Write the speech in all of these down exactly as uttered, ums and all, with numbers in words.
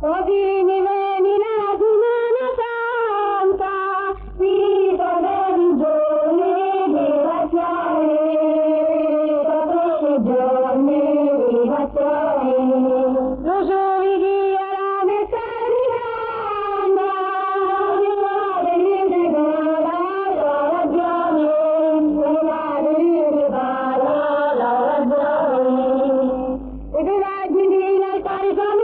Così mi veni la Settimana Santa, vita dei giorni di passione, dei giorni di passione. Lo giovedì alla messa arrivando, di madre di regala la ragione, di madre di regala la ragione. E due raggi di l'altare sono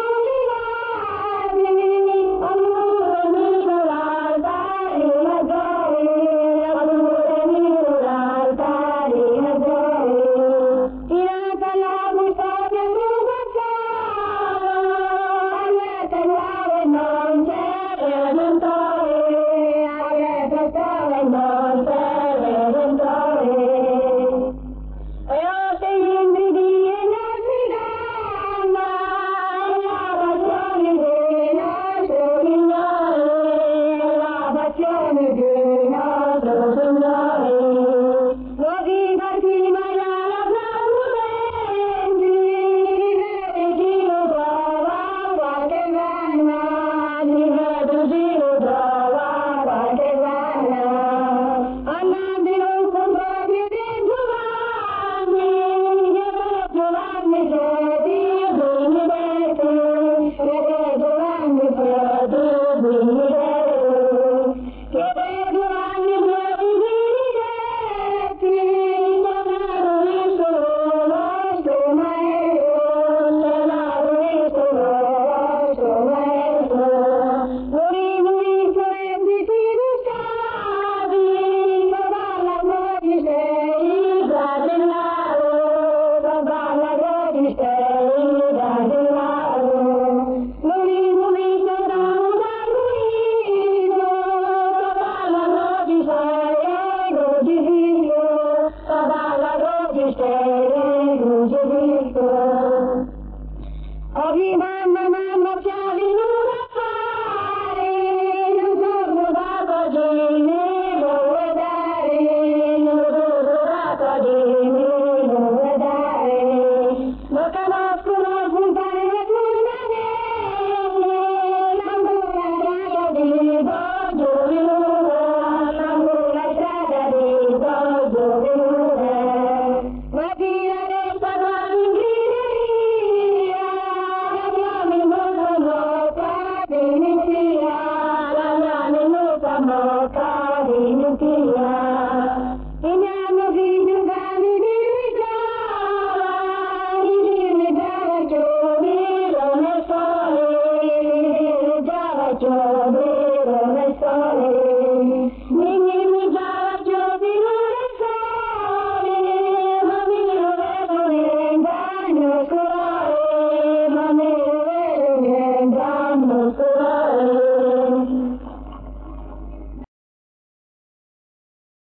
Oggi mamma, mamma, chiavi non da fare, non sono da pagine, dove dare, non sono da pagine, dove dare. Non conoscono puntare le puntanelle, l'ancora strada di Doggio Venuta, l'ancora strada di Doggio Venuta. Ma tirare spada in grideria, Moca di Nutia, e mi hanno figlio cani di rigiara, di rigiara giovere nel sole, di rigiara giovere nel sole.